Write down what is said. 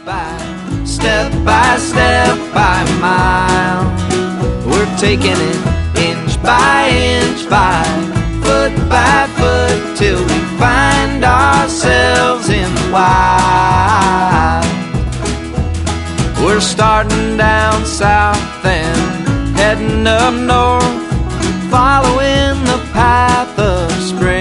by step, by mile. We're taking it inch by foot, till we find ourselves in the wild. We're starting down south and heading up north, following the path of spring.